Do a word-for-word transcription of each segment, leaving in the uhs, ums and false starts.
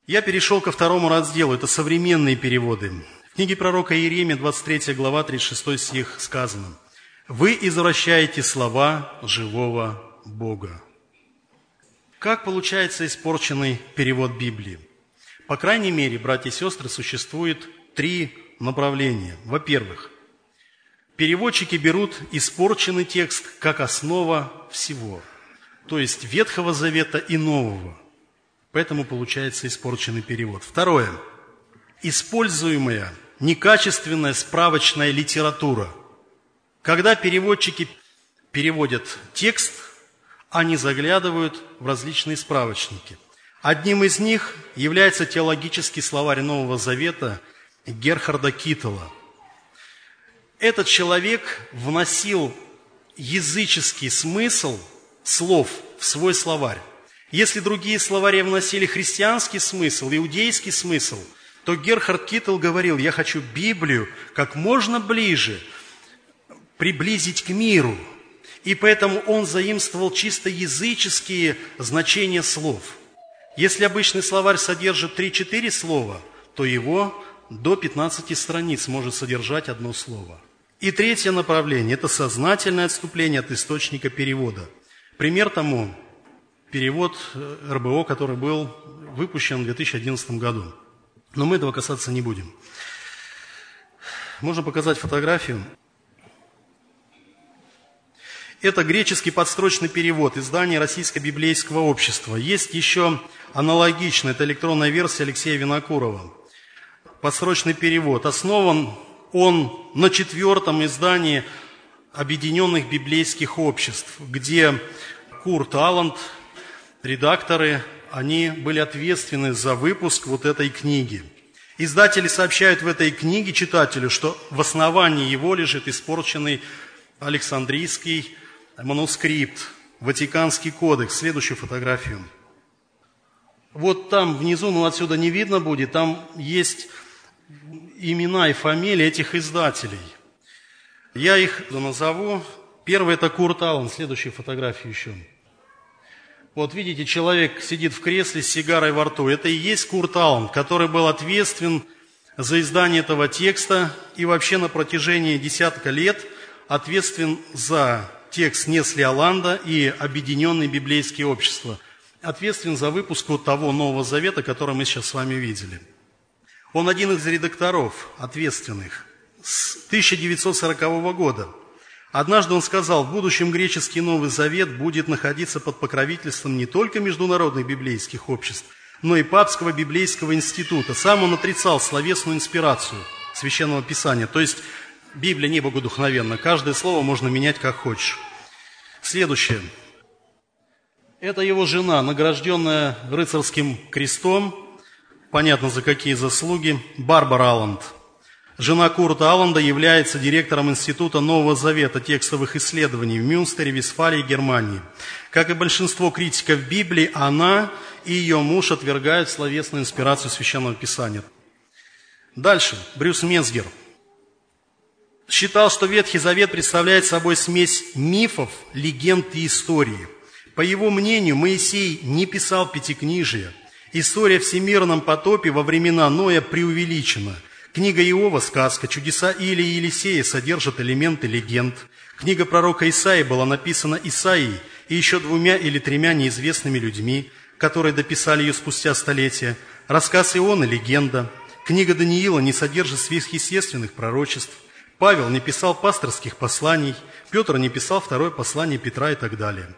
Я перешел ко второму разделу, это современные переводы. В книге пророка Иеремии, двадцать третья глава, тридцать шестой стих сказано: «Вы извращаете слова живого Бога». Как получается испорченный перевод Библии? По крайней мере, братья и сестры, существует три направления. Во-первых, переводчики берут испорченный текст как основа всего, то есть Ветхого Завета и Нового. Поэтому получается испорченный перевод. Второе. Используемая некачественная справочная литература. Когда переводчики переводят текст, они заглядывают в различные справочники. Одним из них является теологический словарь Нового Завета Герхарда Киттела. Этот человек вносил языческий смысл слов в свой словарь. Если другие словари вносили христианский смысл, иудейский смысл, то Герхард Киттел говорил: я хочу Библию как можно ближе приблизить к миру. И поэтому он заимствовал чисто языческие значения слов. Если обычный словарь содержит три-четыре слова, то его до пятнадцати страниц может содержать одно слово. И третье направление – это сознательное отступление от источника перевода. Пример тому – перевод эр бэ о, который был выпущен в две тысячи одиннадцатом году. Но мы этого касаться не будем. Можно показать фотографию. Это греческий подстрочный перевод, издание Российского библейского общества. Есть еще аналогичный, это электронная версия Алексея Винокурова. Подстрочный перевод. Основан он на четвертом издании Объединенных библейских обществ, где Курт Алланд, редакторы, они были ответственны за выпуск вот этой книги. Издатели сообщают в этой книге читателю, что в основании его лежит испорченный Александрийский манускрипт, Ватиканский кодекс. Следующую фотографию. Вот там внизу, ну отсюда не видно будет, там есть имена и фамилии этих издателей. Я их назову. Первый – это Курт Алланд. Следующую фотографию еще. Вот видите, человек сидит в кресле с сигарой во рту. Это и есть Курт Алланд, который был ответственен за издание этого текста и вообще на протяжении десятка лет ответственен за текст Несли Алланда и Объединенные библейские общества. Ответственен за выпуск вот того Нового Завета, который мы сейчас с вами видели. Он один из редакторов, ответственных, с тысяча девятьсот сорокового года. Однажды он сказал: в будущем греческий Новый Завет будет находиться под покровительством не только международных библейских обществ, но и Папского библейского института. Сам он отрицал словесную инспирацию Священного Писания, то есть Библия не богодухновенна, каждое слово можно менять как хочешь. Следующее. Это его жена, награжденная рыцарским крестом, понятно за какие заслуги, Барбара Алланд. Жена Курта Алланда является директором Института Нового Завета текстовых исследований в Мюнстере, Вестфалии, Германии. Как и большинство критиков Библии, она и ее муж отвергают словесную инспирацию Священного Писания. Дальше. Брюс Мецгер считал, что Ветхий Завет представляет собой смесь мифов, легенд и истории. По его мнению, Моисей не писал Пятикнижия. История о всемирном потопе во времена Ноя преувеличена. Книга Иова – сказка, чудеса Илии и Елисея содержат элементы легенд. Книга пророка Исаии была написана Исаией и еще двумя или тремя неизвестными людьми, которые дописали ее спустя столетия. Рассказ Ионы – легенда. Книга Даниила не содержит сверхъестественных пророчеств. Павел не писал пасторских посланий, Петр не писал второе послание Петра и так далее.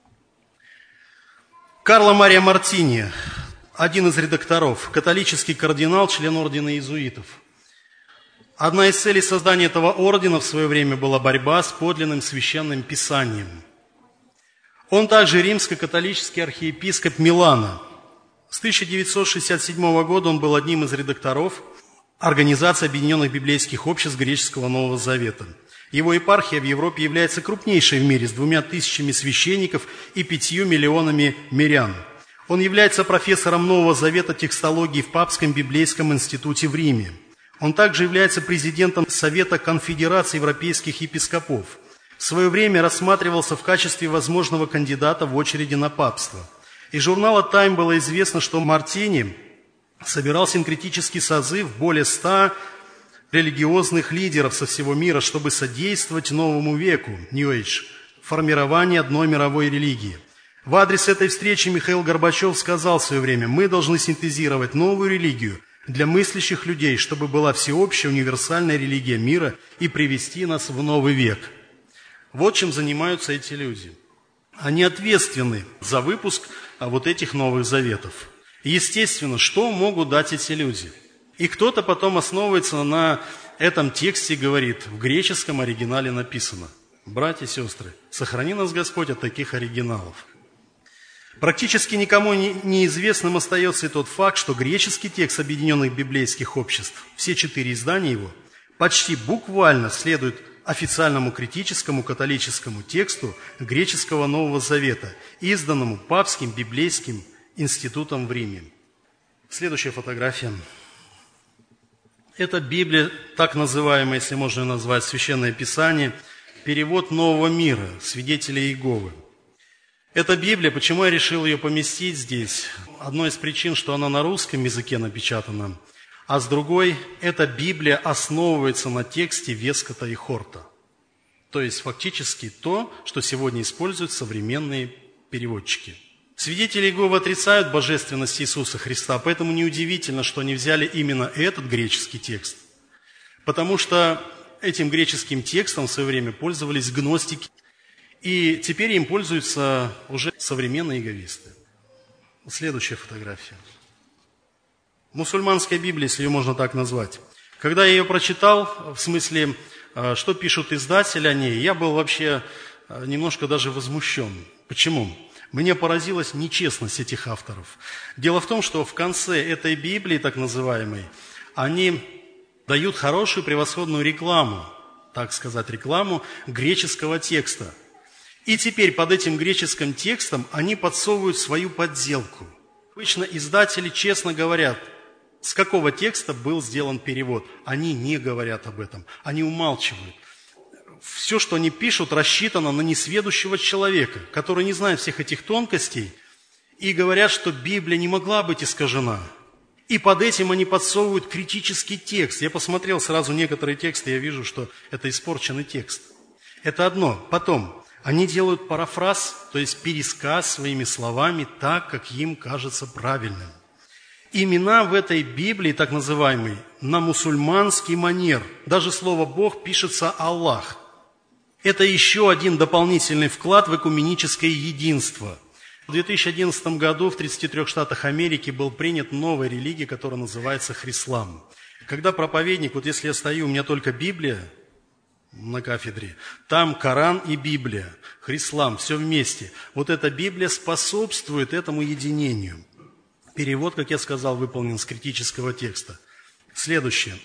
Карло Мария Мартини, один из редакторов, католический кардинал, член ордена иезуитов. Одна из целей создания этого ордена в свое время была борьба с подлинным священным писанием. Он также римско-католический архиепископ Милана. С тысяча девятьсот шестьдесят седьмого года он был одним из редакторов Организации Объединенных Библейских Обществ Греческого Нового Завета. Его епархия в Европе является крупнейшей в мире с двумя тысячами священников и пятью миллионами мирян. Он является профессором Нового Завета текстологии в Папском Библейском институте в Риме. Он также является президентом Совета Конфедерации Европейских епископов. В свое время рассматривался в качестве возможного кандидата в очереди на папство. Из журнала «Тайм» было известно, что Мартини собирал синкретический созыв более ста религиозных лидеров со всего мира, чтобы содействовать новому веку, New Age, формированию одной мировой религии. В адрес этой встречи Михаил Горбачев сказал в свое время: «Мы должны синтезировать новую религию для мыслящих людей, чтобы была всеобщая универсальная религия мира и привести нас в новый век». Вот чем занимаются эти люди. Они ответственны за выпуск вот этих новых заветов. Естественно, что могут дать эти люди? И кто-то потом основывается на этом тексте и говорит: в греческом оригинале написано. Братья и сестры, сохрани нас Господь от таких оригиналов. Практически никому неизвестным остается и тот факт, что греческий текст Объединенных Библейских Обществ, все четыре издания его, почти буквально следует официальному критическому католическому тексту греческого Нового Завета, изданному Папским Библейским институтом в Риме. Следующая фотография. Это Библия, так называемая, если можно ее назвать, Священное Писание, перевод Нового мира, свидетелей Иеговы. Эта Библия, почему я решил ее поместить здесь? Одной из причин, что она на русском языке напечатана, а с другой, эта Библия основывается на тексте Вескота и Хорта. То есть фактически то, что сегодня используют современные переводчики. Свидетели Иеговы отрицают божественность Иисуса Христа, поэтому неудивительно, что они взяли именно этот греческий текст. Потому что этим греческим текстом в свое время пользовались гностики, и теперь им пользуются уже современные иеговисты. Следующая фотография. Мусульманская Библия, если ее можно так назвать. Когда я ее прочитал, в смысле, что пишут издатели о ней, я был вообще немножко даже возмущен. Почему? Мне поразилась нечестность этих авторов. Дело в том, что в конце этой Библии, так называемой, они дают хорошую, превосходную рекламу, так сказать, рекламу греческого текста. И теперь под этим греческим текстом они подсовывают свою подделку. Обычно издатели честно говорят, с какого текста был сделан перевод. Они не говорят об этом, они умалчивают. Все, что они пишут, рассчитано на несведущего человека, который не знает всех этих тонкостей, и говорят, что Библия не могла быть искажена. И под этим они подсовывают критический текст. Я посмотрел сразу некоторые тексты, я вижу, что это испорченный текст. Это одно. Потом, они делают парафраз, то есть пересказ своими словами так, как им кажется правильным. Имена в этой Библии, так называемой, на мусульманский манер. Даже слово «Бог» пишется «Аллах». Это еще один дополнительный вклад в экуменическое единство. В две тысячи одиннадцатом году в тридцати трёх штатах Америки был принят новая религия, которая называется хрислам. Когда проповедник, вот если я стою, у меня только Библия на кафедре, там Коран и Библия, хрислам, все вместе. Вот эта Библия способствует этому единению. Перевод, как я сказал, выполнен с критического текста. Следующая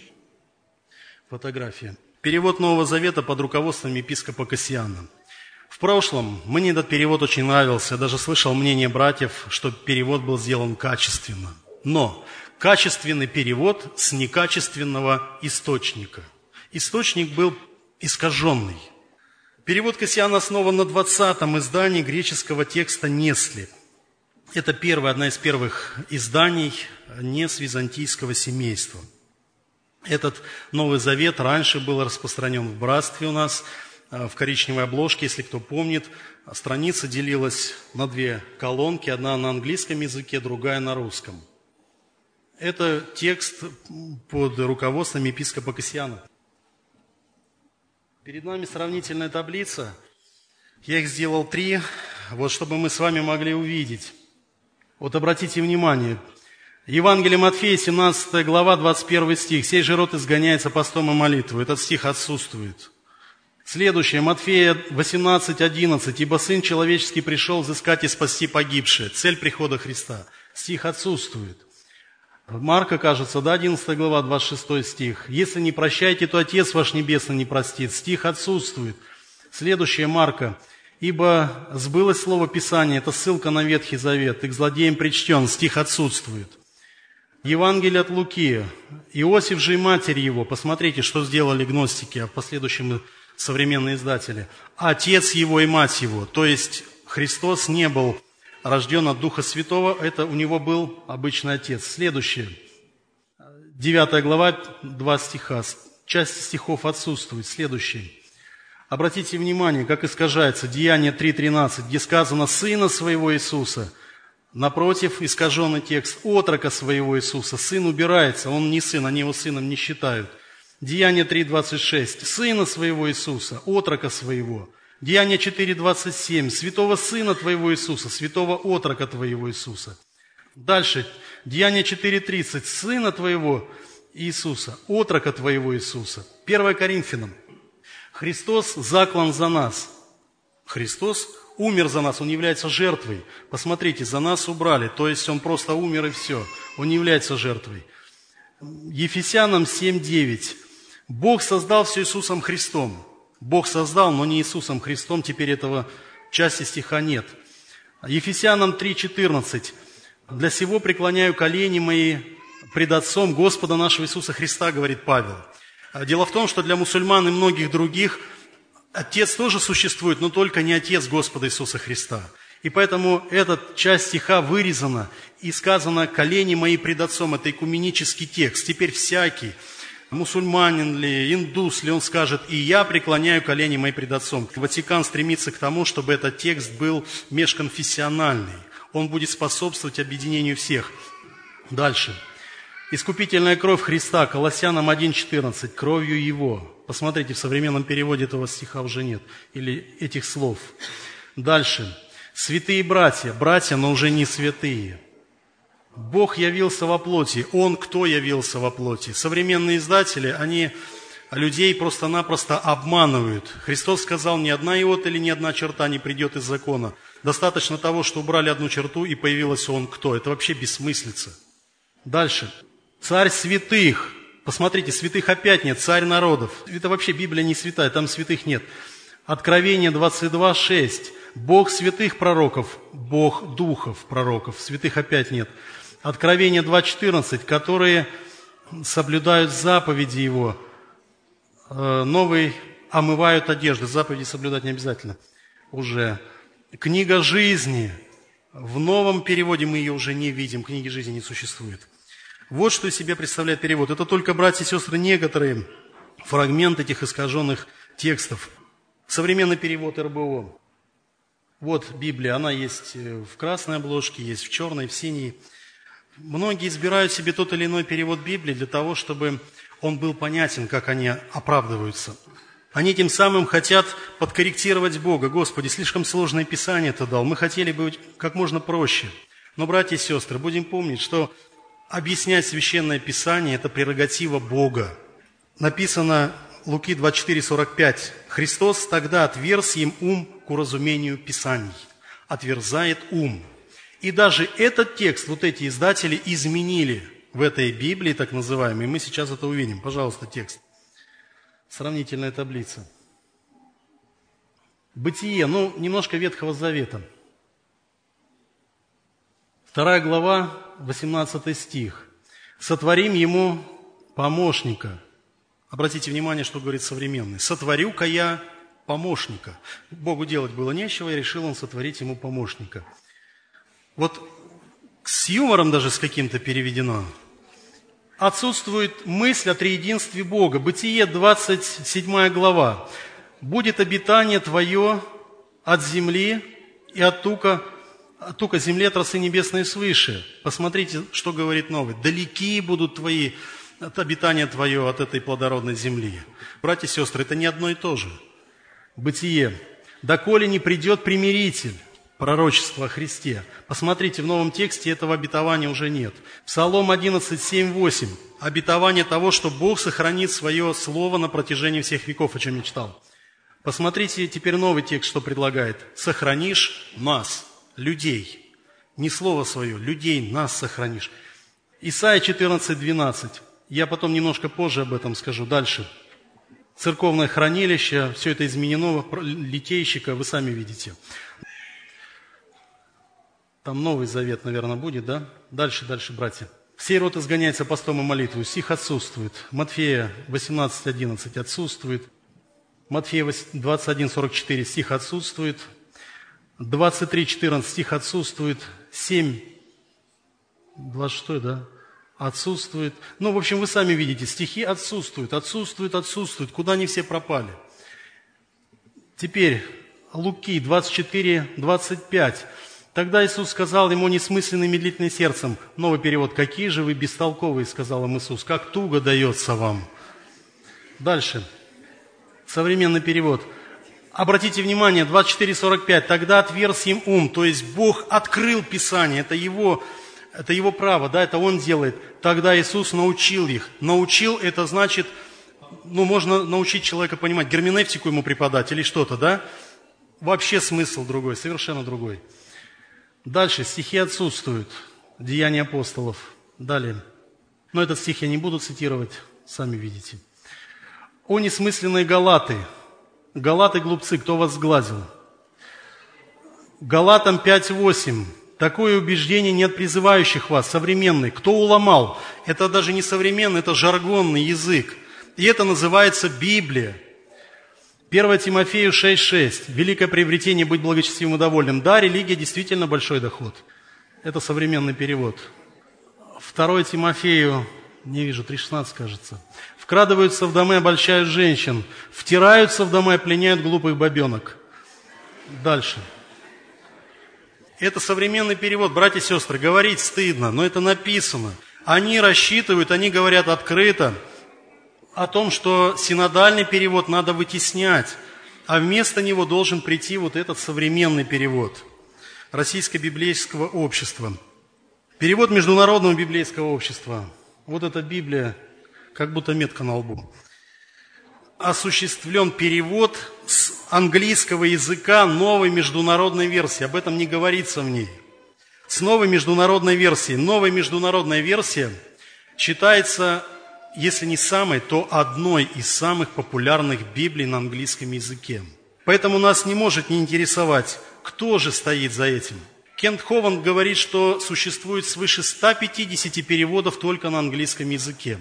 фотография. Перевод Нового Завета под руководством епископа Кассиана. В прошлом мне этот перевод очень нравился. Я даже слышал мнение братьев, что перевод был сделан качественно. Но качественный перевод с некачественного источника. Источник был искаженный. Перевод Кассиана основан на двадцатом издании греческого текста «Несли». Это первая, одна из первых изданий «Нес» византийского семейства. Этот Новый Завет раньше был распространен в братстве у нас, в коричневой обложке, если кто помнит. Страница делилась на две колонки, одна на английском языке, другая на русском. Это текст под руководством епископа Кассиана. Перед нами сравнительная таблица. Я их сделал три, вот чтобы мы с вами могли увидеть. Вот обратите внимание. Евангелие Матфея, семнадцатая глава, двадцать первый стих. «Сей же род изгоняется постом и молитвой». Этот стих отсутствует. Следующее. Матфея восемнадцать одиннадцать. «Ибо Сын Человеческий пришел взыскать и спасти погибшие». Цель прихода Христа. Стих отсутствует. Марка, кажется, да, одиннадцатая глава, двадцать шестой стих. «Если не прощаете, то Отец ваш Небесный не простит». Стих отсутствует. Следующее, Марка. «Ибо сбылось слово Писания». Это ссылка на Ветхий Завет. «И к злодеям причтен». Стих отсутствует. Евангелие от Луки. «Иосиф же и матерь его». Посмотрите, что сделали гностики, а в последующем современные издатели. «Отец его и мать его». То есть Христос не был рожден от Духа Святого, это у него был обычный отец. Следующее. девятая глава, два стиха. Часть стихов отсутствует. Следующий. Обратите внимание, как искажается Деяние три тринадцать, где сказано «сына своего Иисуса». Напротив, искаженный текст «отрока своего Иисуса». Сын убирается, он не сын, они его сыном не считают. Деяние три двадцать шесть, «сына своего Иисуса», «отрока своего». Деяние четыре двадцать семь, «святого сына твоего Иисуса», «святого отрока твоего Иисуса». Дальше, Деяние четыре тридцать, «сына твоего Иисуса», «отрока твоего Иисуса». первое Коринфянам. Христос заклан за нас. Христос умер за нас, Он является жертвой. Посмотрите, за нас убрали, то есть Он просто умер и все. Он не является жертвой. Ефесянам семь девять. Бог создал все Иисусом Христом. Бог создал, но не Иисусом Христом, теперь этого части стиха нет. Ефесянам три четырнадцать. Для сего преклоняю колени мои пред Отцом Господа нашего Иисуса Христа, говорит Павел. Дело в том, что для мусульман и многих других Отец тоже существует, но только не Отец Господа Иисуса Христа. И поэтому эта часть стиха вырезана и сказано «колени мои пред Отцом». Это экуменический текст. Теперь всякий, мусульманин ли, индус ли, он скажет «и я преклоняю колени мои пред Отцом». Ватикан стремится к тому, чтобы этот текст был межконфессиональный. Он будет способствовать объединению всех. Дальше. Искупительная кровь Христа, Колоссянам один четырнадцать, кровью Его. Посмотрите, в современном переводе этого стиха уже нет, или этих слов. Дальше. Святые братья, братья, но уже не святые. Бог явился во плоти. Он кто явился во плоти? Современные издатели, они людей просто-напросто обманывают. Христос сказал, ни одна иота или ни одна черта не придет из закона. Достаточно того, что убрали одну черту, и появилось Он кто. Это вообще бессмыслица. Дальше. Царь святых. Посмотрите, святых опять нет, царь народов. Это вообще Библия не святая, там святых нет. Откровение двадцать два шесть. Бог святых пророков, Бог духов пророков. Святых опять нет. Откровение два четырнадцать, которые соблюдают заповеди Его. Новый омывают одежды. Заповеди соблюдать не обязательно. Уже. Книга жизни. В новом переводе мы ее уже не видим. Книги жизни не существует. Вот что из себя представляет перевод. Это только, братья и сестры, некоторые фрагменты этих искаженных текстов. Современный перевод эр бэ о. Вот Библия, она есть в красной обложке, есть в черной, в синей. Многие избирают себе тот или иной перевод Библии для того, чтобы он был понятен, как они оправдываются. Они тем самым хотят подкорректировать Бога. Господи, слишком сложное Писание Ты дал. Мы хотели быть как можно проще. Но, братья и сестры, будем помнить, что объяснять Священное Писание – это прерогатива Бога. Написано Луки двадцать четыре сорок пять. «Христос тогда отверз им ум к уразумению Писаний». Отверзает ум. И даже этот текст, вот эти издатели изменили в этой Библии, так называемой. Мы сейчас это увидим. Пожалуйста, текст. Сравнительная таблица. Бытие, ну, немножко Ветхого Завета. Вторая глава, восемнадцатый стих. «Сотворим ему помощника». Обратите внимание, что говорит современный. «Сотворю-ка я помощника». Богу делать было нечего, и решил он сотворить ему помощника. Вот с юмором даже с каким-то переведено. Отсутствует мысль о триединстве Бога. Бытие, двадцать седьмая глава. «Будет обитание твое от земли и от тука, от тука земли, от росы небесной свыше». Посмотрите, что говорит новый. «Далеки будут твои от обитания твое от этой плодородной земли». Братья и сестры, это не одно и то же. Бытие. «Доколе не придет примиритель». Пророчество о Христе. Посмотрите, в новом тексте этого обетования уже нет. Псалом одиннадцать, семь, восемь. Обетование того, что Бог сохранит свое слово на протяжении всех веков, о чем я читал. Посмотрите теперь новый текст, что предлагает. «Сохранишь нас, людей». Не слово свое, людей, нас сохранишь. Исайя четырнадцать, двенадцать. Я потом немножко позже об этом скажу. Дальше. Церковное хранилище, все это изменено, литейщика, вы сами видите. Там Новый Завет, наверное, будет, да? Дальше, дальше, братья. «Сей род изгоняется постом и молитвой». Стих отсутствует. Матфея восемнадцать, одиннадцать отсутствует. Матфея двадцать один, сорок четыре стих отсутствует. двадцать три, четырнадцать стих отсутствует. семь, двадцать шесть, да? отсутствует. Ну, в общем, вы сами видите, стихи отсутствуют, отсутствуют, отсутствуют. Куда они все пропали? Теперь Луки двадцать четыре, двадцать пять. Тогда Иисус сказал ему, несмысленный, медлительный сердцем. Новый перевод. «Какие же вы бестолковые», сказал им Иисус, «как туго дается вам». Дальше. Современный перевод. Обратите внимание, двадцать четыре, сорок пять. «Тогда отверз им ум», то есть Бог открыл Писание, это его, это его право, да, это Он делает. Тогда Иисус научил их. Научил, это значит, ну, можно научить человека понимать, герменевтику ему преподать или что-то, да? Вообще смысл другой, совершенно другой. Дальше, стихи отсутствуют. Деяния апостолов. Далее. Но этот стих я не буду цитировать, сами видите. «О несмысленные галаты! Галаты, глупцы, кто вас сглазил?» Галатам пять восемь. «Такое убеждение не от призывающих вас, современный. Кто уломал?» Это даже не современный, это жаргонный язык. И это называется Библия. первое Тимофею шесть шесть. «Великое приобретение быть благочестивым и довольным». Да, религия действительно большой доход. Это современный перевод. второе Тимофею, не вижу, три шестнадцать, кажется. «Вкрадываются в дома и обольщают женщин, втираются в дома и пленяют глупых бабенок». Дальше. Это современный перевод, братья и сестры, говорить стыдно, но это написано. Они рассчитывают, они говорят открыто о том, что синодальный перевод надо вытеснять, а вместо него должен прийти вот этот современный перевод Российского библейского общества. Перевод Международного библейского общества. Вот эта Библия, как будто метка на лбу. Осуществлен перевод с английского языка новой международной версии. Об этом не говорится в ней. С новой международной версией. Новая международная версия считается, если не самой, то одной из самых популярных Библий на английском языке. Поэтому нас не может не интересовать, кто же стоит за этим. Кент Хованд говорит, что существует свыше ста пятидесяти переводов только на английском языке.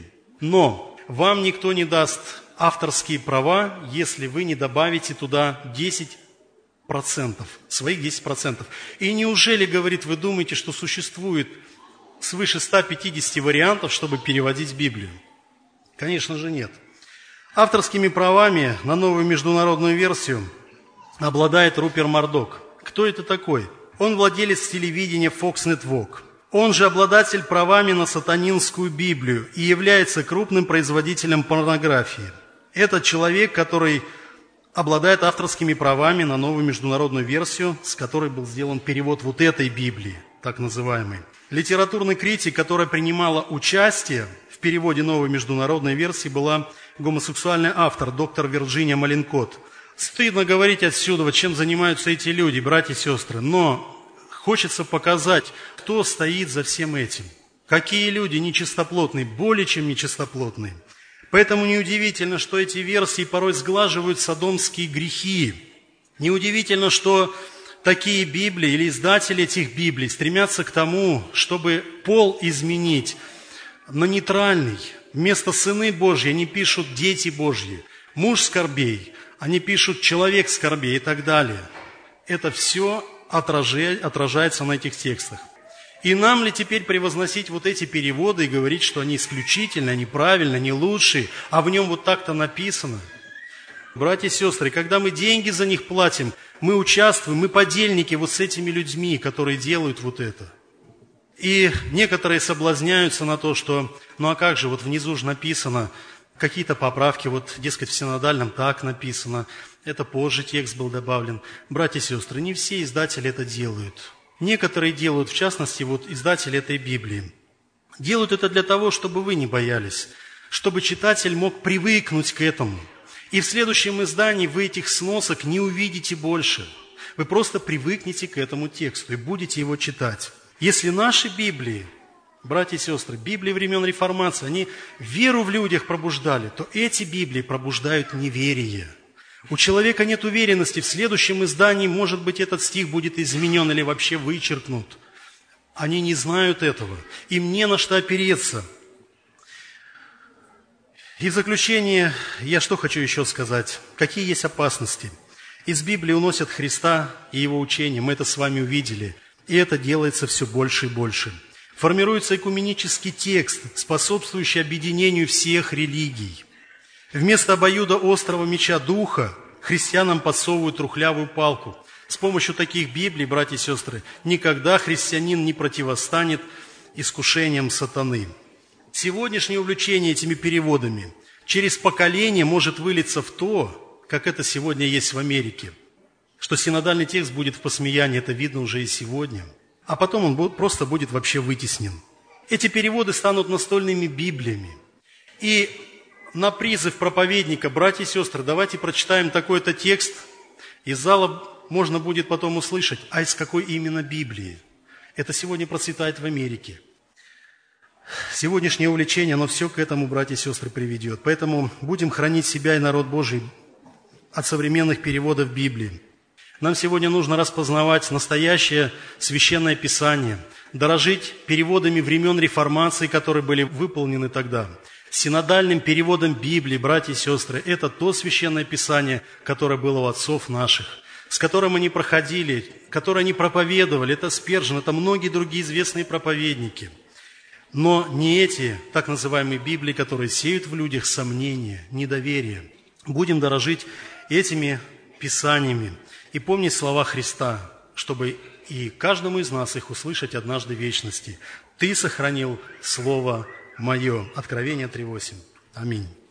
Но вам никто не даст авторские права, если вы не добавите туда десять процентов, своих десять процентов. И неужели, говорит, вы думаете, что существует свыше ста пятидесяти вариантов, чтобы переводить Библию? Конечно же нет. Авторскими правами на новую международную версию обладает Рупер Мардок. Кто это такой? Он владелец телевидения Fox Network. Он же обладатель правами на сатанинскую Библию и является крупным производителем порнографии. Это человек, который обладает авторскими правами на новую международную версию, с которой был сделан перевод вот этой Библии, так называемой. Литературный критик, которая принимала участие в переводе новой международной версии, была гомосексуальный автор, доктор Вирджиния Маленкот. Стыдно говорить отсюда, чем занимаются эти люди, братья и сестры, но хочется показать, кто стоит за всем этим. Какие люди нечистоплотные, более чем нечистоплотные. Поэтому неудивительно, что эти версии порой сглаживают содомские грехи. Неудивительно, что такие Библии или издатели этих Библий стремятся к тому, чтобы пол изменить на нейтральный. Вместо «сыны Божьи» они пишут «дети Божьи». Муж скорбей, они пишут «человек скорбей» и так далее. Это все отражается на этих текстах. И нам ли теперь превозносить вот эти переводы и говорить, что они исключительно, они правильно, не лучшие, а в нем вот так-то написано? Братья и сестры, когда мы деньги за них платим, мы участвуем, мы подельники вот с этими людьми, которые делают вот это. И некоторые соблазняются на то, что, ну а как же, вот внизу же написано, какие-то поправки, вот, дескать, в синодальном так написано, это позже текст был добавлен. Братья и сестры, не все издатели это делают. Некоторые делают, в частности, вот издатели этой Библии. Делают это для того, чтобы вы не боялись, чтобы читатель мог привыкнуть к этому. И в следующем издании вы этих сносок не увидите больше. Вы просто привыкнете к этому тексту и будете его читать. Если наши Библии, братья и сестры, Библии времен Реформации, они веру в людях пробуждали, то эти Библии пробуждают неверие. У человека нет уверенности, в следующем издании, может быть, этот стих будет изменен или вообще вычеркнут. Они не знают этого. Им не на что опереться. И в заключение я что хочу еще сказать? Какие есть опасности? Из Библии уносят Христа и Его учение. Мы это с вами увидели. И это делается все больше и больше. Формируется экуменический текст, способствующий объединению всех религий. Вместо обоюдоострого меча духа христианам подсовывают трухлявую палку. С помощью таких Библий, братья и сестры, никогда христианин не противостанет искушениям сатаны. Сегодняшнее увлечение этими переводами через поколение может вылиться в то, как это сегодня есть в Америке, что синодальный текст будет в посмеянии, это видно уже и сегодня, а потом он просто будет вообще вытеснен. Эти переводы станут настольными Библиями. И на призыв проповедника, братья и сестры, давайте прочитаем такой-то текст, из зала можно будет потом услышать, а из какой именно Библии. Это сегодня процветает в Америке. Сегодняшнее увлечение, оно все к этому, братья и сестры, приведет. Поэтому будем хранить себя и народ Божий от современных переводов Библии. Нам сегодня нужно распознавать настоящее Священное Писание, дорожить переводами времен Реформации, которые были выполнены тогда. Синодальным переводом Библии, братья и сестры, это то Священное Писание, которое было у отцов наших, с которым они проходили, которое они проповедовали. Это Спержин, это многие другие известные проповедники. Но не эти так называемые Библии, которые сеют в людях сомнения, недоверие. Будем дорожить этими Писаниями и помнить слова Христа, чтобы и каждому из нас их услышать однажды в вечности. «Ты сохранил Слово Мое». Откровение три восемь. Аминь.